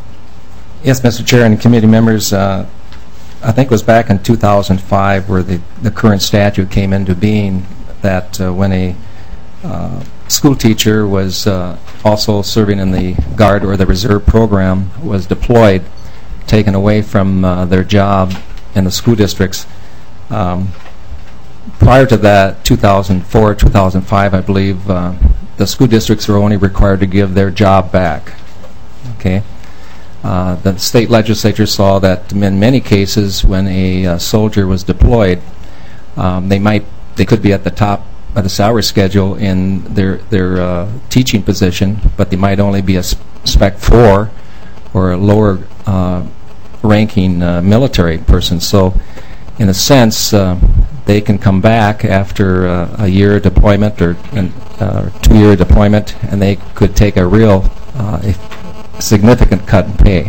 Yes, Mister Chair and committee members, uh, I think it was back in two thousand five where the, the current statute came into being that uh, when a uh, school teacher was uh, also serving in the Guard or the Reserve program was deployed, taken away from uh, their job in the school districts. Um, prior to that, two thousand four, two thousand five, I believe, uh, the school districts were only required to give their job back. Okay. Uh, the state legislature saw that in many cases when a uh, soldier was deployed, um, they might they could be at the top of the salary schedule in their their uh, teaching position, but they might only be a spec four or a lower uh, ranking uh, military person. So in a sense, uh, they can come back after uh, a year deployment or uh, two-year deployment, and they could take a real uh, a significant cut in pay.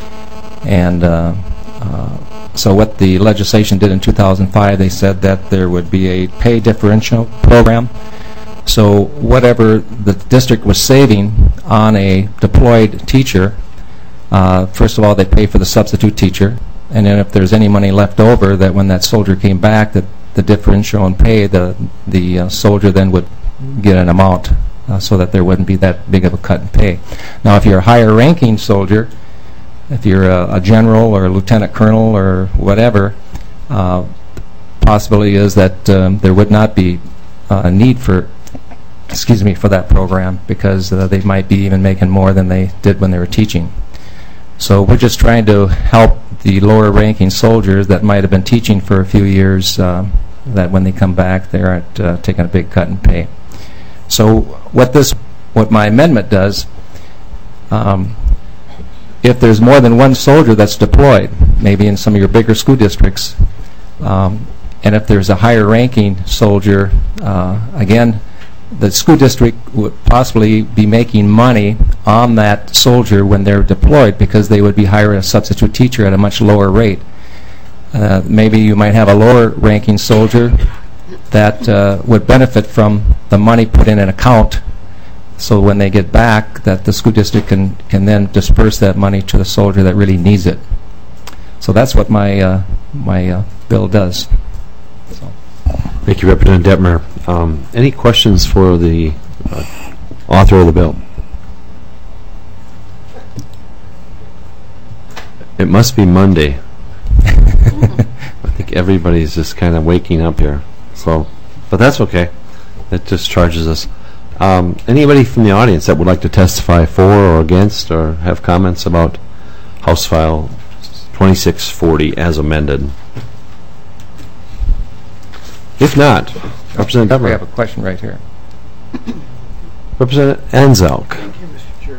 And uh, uh, so what the legislation did in two thousand five, they said that there would be a pay differential program. So whatever the district was saving on a deployed teacher, uh, first of all, they pay for the substitute teacher, and then if there's any money left over, that when that soldier came back, that the differential in pay, the the uh, soldier then would get an amount uh, so that there wouldn't be that big of a cut in pay. Now, if you're a higher ranking soldier, if you're a, a general or a lieutenant colonel or whatever, uh, possibility is that um, there would not be uh, a need for, excuse me, for that program, because uh, they might be even making more than they did when they were teaching. So we're just trying to help the lower ranking soldiers that might have been teaching for a few years, uh, that when they come back, they aren't uh, taking a big cut in pay. So what this, what my amendment does, um, if there's more than one soldier that's deployed, maybe in some of your bigger school districts, um, and if there's a higher ranking soldier, uh, again, the school district would possibly be making money on that soldier when they're deployed, because they would be hiring a substitute teacher at a much lower rate. Uh, maybe you might have a lower ranking soldier that uh, would benefit from the money put in an account, so when they get back, that the school district can, can then disperse that money to the soldier that really needs it. So that's what my, uh, my uh, bill does. So. Thank you, Representative Detmer. Um, any questions for the uh, author of the bill? It must be Monday. I think everybody's just kind of waking up here. So, but that's okay. That just charges us. Um, anybody from the audience that would like to testify for or against or have comments about House File twenty-six forty as amended? If not, Representative We have Detmer. a question right here. Representative Anzelk. Thank you, Mister Chair.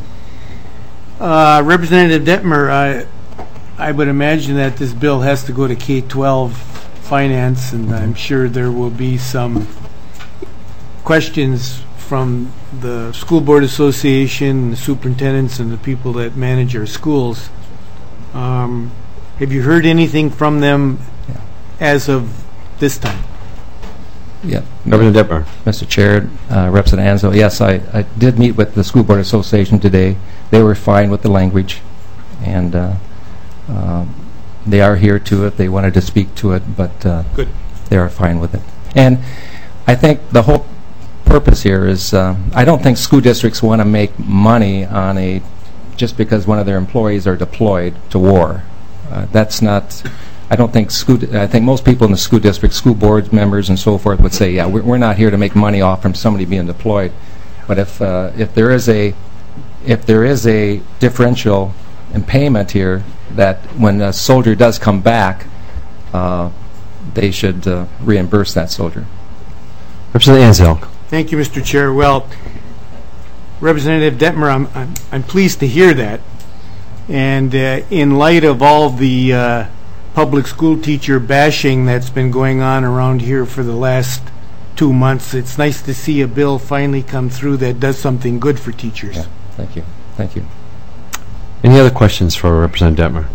Uh, Representative Detmer, I, I would imagine that this bill has to go to K twelve Finance, and I'm sure there will be some questions from the School Board Association, the superintendents, and the people that manage our schools. Um, have you heard anything from them as of this time? Yeah. Representative Detmer. Mister Chair, uh, Representative Anzo, yes, I, I did meet with the School Board Association today. They were fine with the language, and uh, uh, they are here to it. They wanted to speak to it, but uh, Good. they are fine with it. And I think the whole purpose here is, uh, I don't think school districts want to make money on a, just because one of their employees are deployed to war. Uh, that's not, I don't think school, I think most people in the school district, school board members and so forth would say, yeah, we're, we're not here to make money off from somebody being deployed. But if, uh, if there is a, if there is a differential in payment here, that when a soldier does come back, uh, they should uh, reimburse that soldier. Representative Anzelk. Thank you, Mister Chair. Well, Representative Detmer, I'm, I'm, I'm pleased to hear that. And uh, in light of all the uh, public school teacher bashing that's been going on around here for the last two months, it's nice to see a bill finally come through that does something good for teachers. Yeah, thank you. Thank you. Any other questions for Representative Detmer?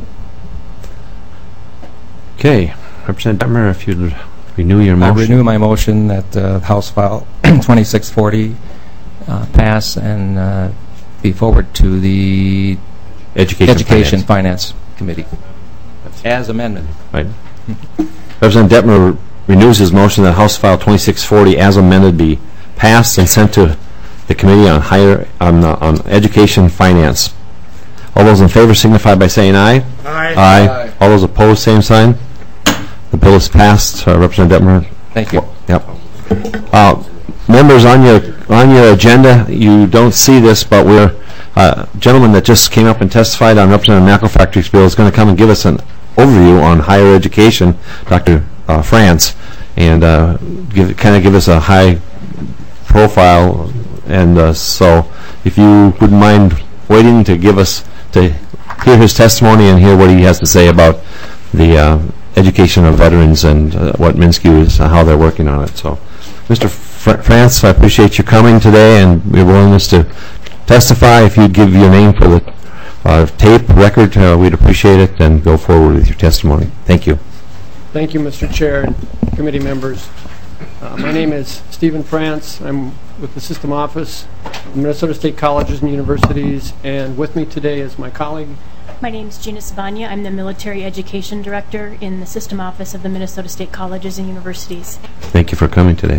Okay, Representative Detmer, if you'd renew your motion. I renew my motion that uh, House File twenty-six forty uh, pass and uh, be forward to the Education, Education Finance. Finance Committee as amended. Right. Representative Detmer renews his motion that House File twenty-six forty as amended be passed and sent to the Committee on Higher on, uh, on Education Finance. All those in favor signify by saying aye. Aye. Aye. Aye. All those opposed, same sign. The bill is passed. Uh, Representative Detmer. Thank you. Yep. Uh, members, on your on your agenda, you don't see this, but we're uh, gentleman that just came up and testified on Representative McElfactory's bill is going to come and give us an overview on higher education, Doctor Uh, France, and uh, give kind of give us a high profile. And uh, so, if you wouldn't mind waiting to give us to hear his testimony and hear what he has to say about the uh, education of veterans and uh, what Minsky is, uh, how they're working on it. So, Mister Fr France, I appreciate you coming today and your willingness to testify. If you'd give your name for the uh, tape record, uh, we'd appreciate it, and go forward with your testimony. Thank you. Thank you, Mister Chair and committee members. Uh, my name is Stephen France. I'm with the System Office of Minnesota State Colleges and Universities, and with me today is my colleague. My name is Gina Sabanya. I'm the Military Education Director in the System Office of the Minnesota State Colleges and Universities. Thank you for coming today.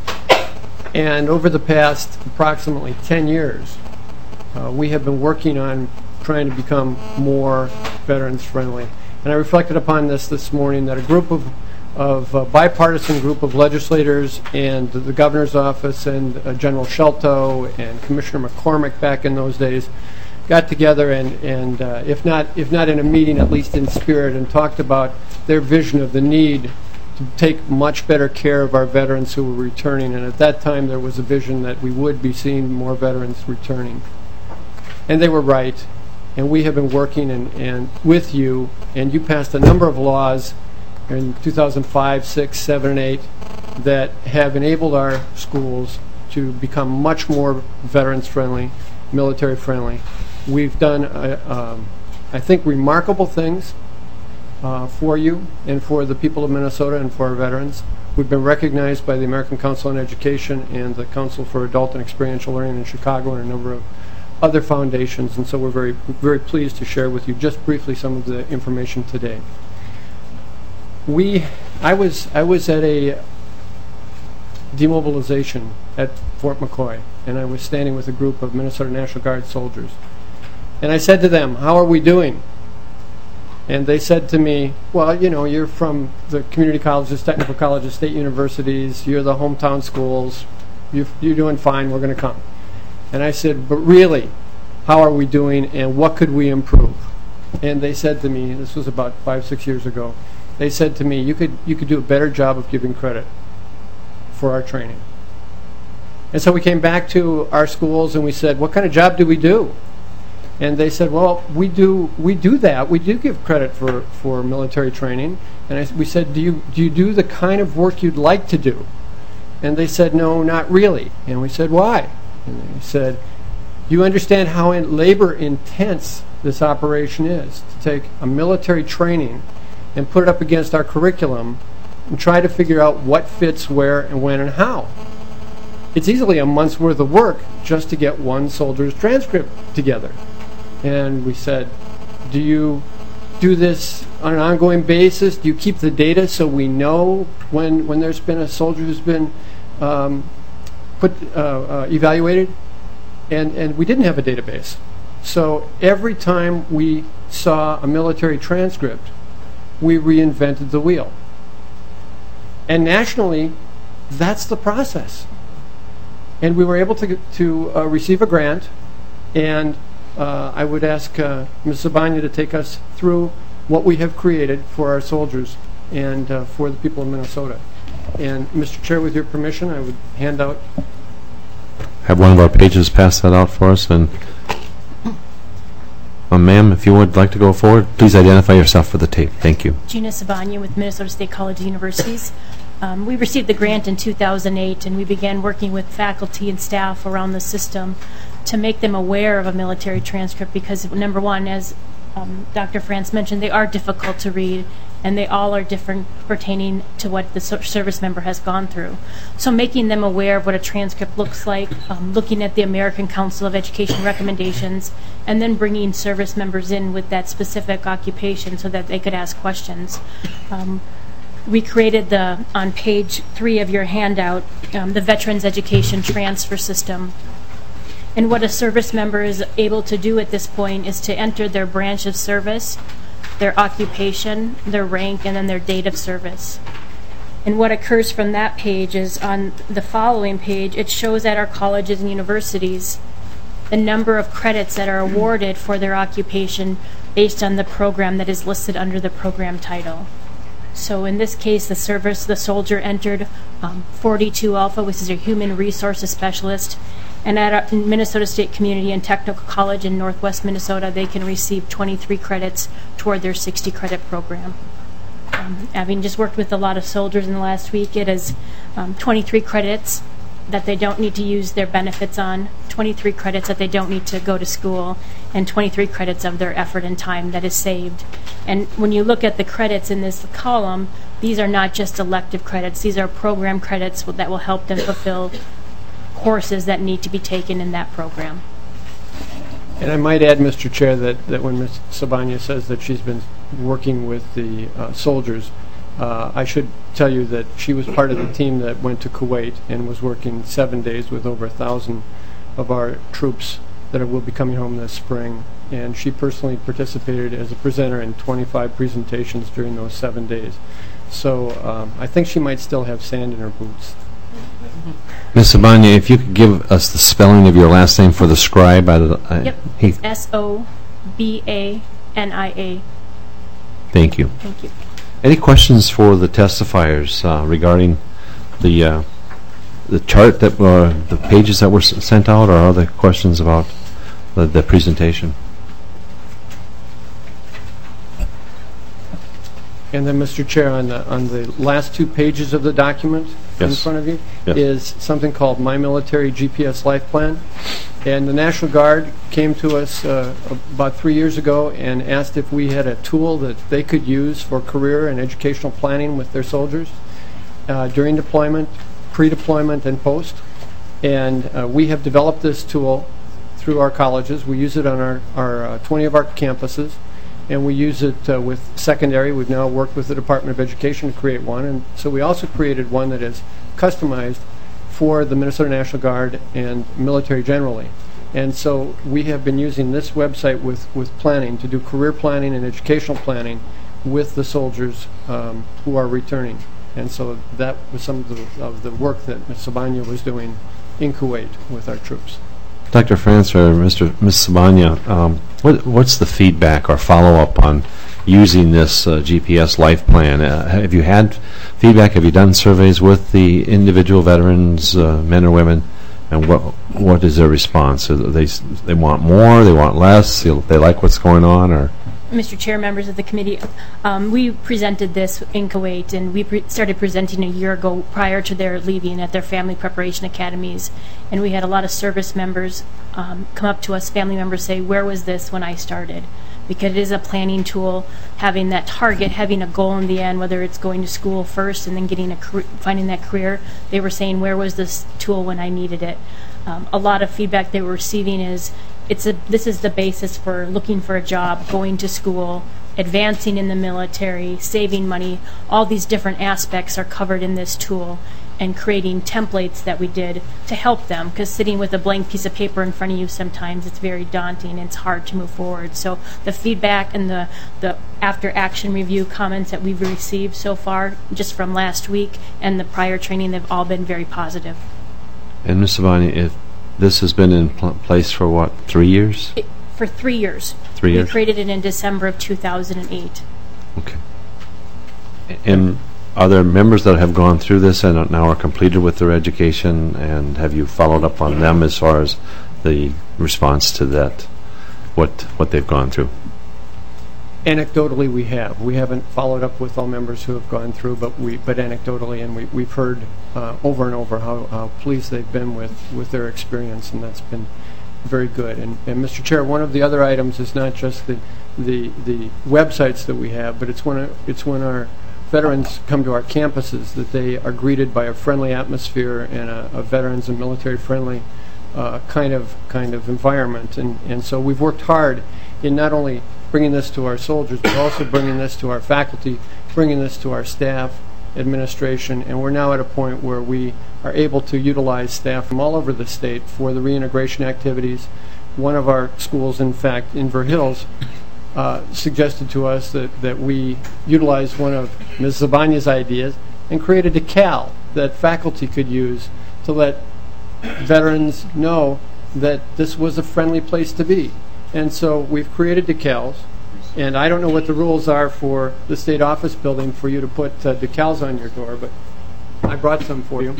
And over the past approximately ten years, uh, we have been working on trying to become more veterans friendly. And I reflected upon this this morning, that a group of, of uh, bipartisan group of legislators and the governor's office and uh, General Shelto and Commissioner McCormick back in those days got together and, and uh, if not if not in a meeting, at least in spirit, and talked about their vision of the need to take much better care of our veterans who were returning. And at that time, there was a vision that we would be seeing more veterans returning. And they were right. And we have been working and, and with you, and you passed a number of laws in two thousand five, six, seven, and eight that have enabled our schools to become much more veterans-friendly, military-friendly. We've done, uh, um, I think, remarkable things uh, for you and for the people of Minnesota and for our veterans. We've been recognized by the American Council on Education and the Council for Adult and Experiential Learning in Chicago and a number of other foundations, and so we're very, very pleased to share with you just briefly some of the information today. We, I was, I was at a demobilization at Fort McCoy, and I was standing with a group of Minnesota National Guard soldiers, and I said to them, "How are we doing?" And they said to me, "Well, you know, you're from the community colleges, technical colleges, state universities. You're the hometown schools. You're, you're doing fine. We're going to come." And I said, "But really, how are we doing, and what could we improve?" And they said to me, this was about five, six years ago, they said to me, you could, you could do a better job of giving credit for our training. And so we came back to our schools and we said, what kind of job do we do? And they said, well, we do, we do that. We do give credit for, for military training. And I, we said, do you, do you do the kind of work you'd like to do? And they said, no, not really. And we said, why? And they said, you understand how in labor intense this operation is, to take a military training and put it up against our curriculum and try to figure out what fits where and when and how. It's easily a month's worth of work just to get one soldier's transcript together. And we said, do you do this on an ongoing basis? Do you keep the data so we know when when there's been a soldier who's been um, put uh, uh, evaluated? And and we didn't have a database. So every time we saw a military transcript, we reinvented the wheel. And nationally, that's the process. And we were able to to uh, receive a grant, and uh, I would ask uh, Miz Sabanya to take us through what we have created for our soldiers and uh, for the people of Minnesota. And Mister Chair, with your permission, I would hand out. Have one of our pages pass that out for us. And uh, ma'am, if you would like to go forward, please identify yourself for the tape. Thank you. Gina Sabanya with Minnesota State College and Universities. Um, we received the grant in two thousand eight, and we began working with faculty and staff around the system to make them aware of a military transcript because, number one, as um, Doctor France mentioned, they are difficult to read, and they all are different pertaining to what the service member has gone through. So making them aware of what a transcript looks like, um, looking at the American Council of Education recommendations, and then bringing service members in with that specific occupation so that they could ask questions. Um, We created the, on page three of your handout, um, the Veterans Education Transfer System. And what a service member is able to do at this point is to enter their branch of service, their occupation, their rank, and then their date of service. And what occurs from that page is on the following page, it shows at our colleges and universities the number of credits that are awarded for their occupation based on the program that is listed under the program title. So in this case, the service, the soldier entered um, forty-two Alpha, which is a human resources specialist, and at our Minnesota State Community and Technical College in Northwest Minnesota, they can receive twenty-three credits toward their sixty credit program. Um, having just worked with a lot of soldiers in the last week, it is um, twenty-three credits that they don't need to use their benefits on, twenty-three credits that they don't need to go to school, and twenty-three credits of their effort and time that is saved. And when you look at the credits in this column, these are not just elective credits, these are program credits that will help them fulfill courses that need to be taken in that program. And I might add, Mister Chair, that, that when Miz Sabanya says that she's been working with the uh, soldiers, Uh, I should tell you that she was part of the team that went to Kuwait and was working seven days with over a thousand of our troops that will be coming home this spring. And she personally participated as a presenter in twenty-five presentations during those seven days. So um, I think she might still have sand in her boots. Miz Sabanya, if you could give us the spelling of your last name for the scribe. I, I, Yep, he, S O B A N I A. Thank you. Thank you. Any questions for the testifiers uh, regarding the uh, the chart that uh, the pages that were s sent out, or other questions about the, the presentation? And then, Mister Chair, on the on the last two pages of the document in Yes. front of you Yes. is something called My Military G P S Life Plan. And the National Guard came to us uh, about three years ago and asked if we had a tool that they could use for career and educational planning with their soldiers uh, during deployment, pre-deployment, and post. And uh, we have developed this tool through our colleges. We use it on our, our uh, twenty of our campuses, and we use it uh, with secondary. We've now worked with the Department of Education to create one, and so we also created one that is customized for the Minnesota National Guard and military generally. And so we have been using this website with, with planning to do career planning and educational planning with the soldiers um, who are returning. And so that was some of the, of the work that Miz Sabanya was doing in Kuwait with our troops. Doctor France or Mister Miz Sabanya, um, what, what's the feedback or follow-up on using this uh, G P S life plan? Uh, have you had feedback? Have you done surveys with the individual veterans, uh, men or women, and what what is their response? Are they they want more? They want less? They, they like what's going on, or? Mister Chair, members of the committee, um, we presented this in Kuwait, and we pre started presenting a year ago prior to their leaving at their family preparation academies. And we had a lot of service members um, come up to us, family members say, where was this when I started? because it is a planning tool, having that target, having a goal in the end, whether it's going to school first and then getting a car- finding that career. They were saying, where was this tool when I needed it? Um, a lot of feedback they were receiving is, it's a, this is the basis for looking for a job, going to school, advancing in the military, saving money. All these different aspects are covered in this tool, and creating templates that we did to help them, because sitting with a blank piece of paper in front of you sometimes it's very daunting and it's hard to move forward. So the feedback and the, the after action review comments that we've received so far just from last week and the prior training, they've all been very positive. And Miz Sabania, if this has been in pl- place for what, three years? It, for three years. Three years. We created it in December of two thousand eight. Okay. And are there members that have gone through this and now are completed with their education, and have you followed up on them as far as the response to that, what what they've gone through? Anecdotally, we have. We haven't followed up with all members who have gone through, but we, but anecdotally, and we, we've heard uh, over and over how, how pleased they've been with, with their experience, and that's been very good. And, and Mister Chair, one of the other items is not just the the, the websites that we have, but it's when our, it's when our veterans come to our campuses that they are greeted by a friendly atmosphere and a, a veterans and military friendly uh, kind of kind of environment. And and so we've worked hard in not only bringing this to our soldiers, but also bringing this to our faculty, bringing this to our staff, administration, and we're now at a point where we are able to utilize staff from all over the state for the reintegration activities. One of our schools, in fact, Inver Hills, uh, suggested to us that, that we utilize one of Miz Sabania's ideas and create a decal that faculty could use to let veterans know that this was a friendly place to be. And so we've created decals, and I don't know what the rules are for the state office building for you to put uh, decals on your door, but I brought some for you.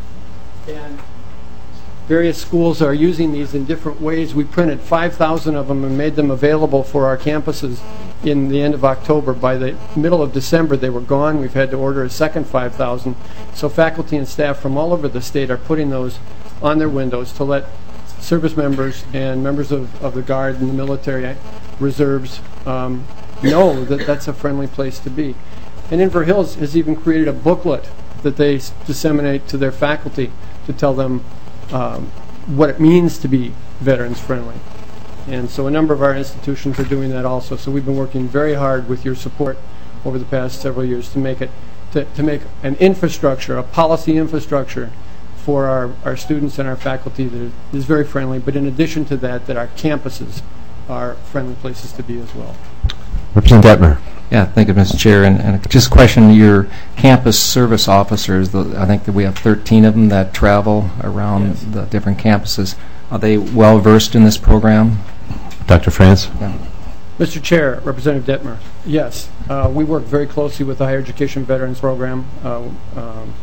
And various schools are using these in different ways. We printed five thousand of them and made them available for our campuses in the end of October. By the middle of December, they were gone. We've had to order a second five thousand. So faculty and staff from all over the state are putting those on their windows to let service members and members of, of the Guard and the military reserves um, know that that's a friendly place to be. And Inver Hills has even created a booklet that they s- disseminate to their faculty to tell them um, what it means to be veterans friendly. And so a number of our institutions are doing that also. So we've been working very hard with your support over the past several years to make it to, to make an infrastructure, a policy infrastructure for our, our students and our faculty that is very friendly, but in addition to that, that our campuses are friendly places to be as well. Representative Detmer. Yeah, thank you, Mister Chair. And, and just question your campus service officers. The, I think that we have thirteen of them that travel around yes. the different campuses. Are they well versed in this program? Doctor France? Yeah. Mister Chair, Representative Detmer, yes. Uh, we work very closely with the Higher Education Veterans Program. Uh, um,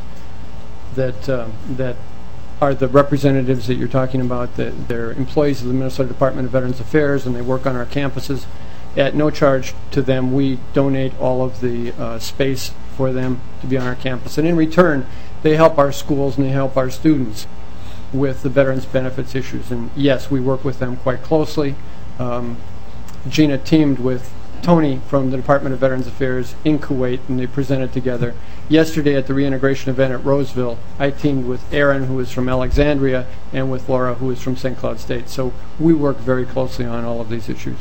that uh, that are the representatives that you're talking about. That they're employees of the Minnesota Department of Veterans Affairs, and they work on our campuses. At no charge to them, we donate all of the uh, space for them to be on our campus. And in return, they help our schools and they help our students with the veterans benefits issues. And yes, we work with them quite closely. Um, Gina teamed with Tony from the Department of Veterans Affairs in Kuwait, and they presented together. Yesterday at the reintegration event at Roseville, I teamed with Aaron, who is from Alexandria, and with Laura, who is from Saint Cloud State. So we work very closely on all of these issues.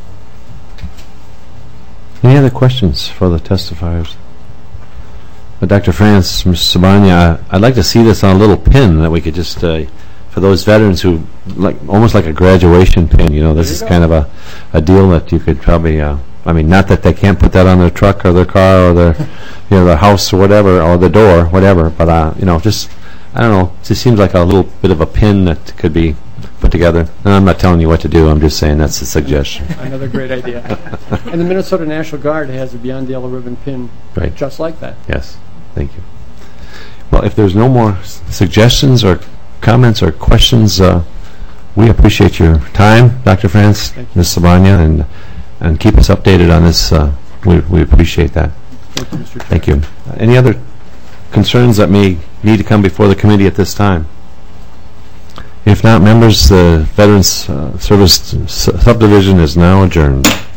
Any other questions for the testifiers? Uh, Doctor France, Mister Sabania, I'd like to see this on a little pin that we could just, uh, for those veterans who, like almost like a graduation pin, you know, this is go. kind of a, a deal that you could probably, uh, I mean, not that they can't put that on their truck or their car or their, you know, their house or whatever, or the door, whatever, but, uh, you know, just, I don't know, it just seems like a little bit of a pin that could be put together. And I'm not telling you what to do, I'm just saying that's a suggestion. Another great idea. And the Minnesota National Guard has a Beyond the Yellow Ribbon pin right. just like that. Yes, thank you. Well, if there's no more s- suggestions or comments or questions, uh, we appreciate your time, Doctor France, Miz Sabania, and and keep us updated on this. Uh, we, we appreciate that. Thank you, Mister Chair. Thank you. Uh, any other concerns that may need to come before the committee at this time? If not, members, the Veterans uh, Service Subdivision is now adjourned.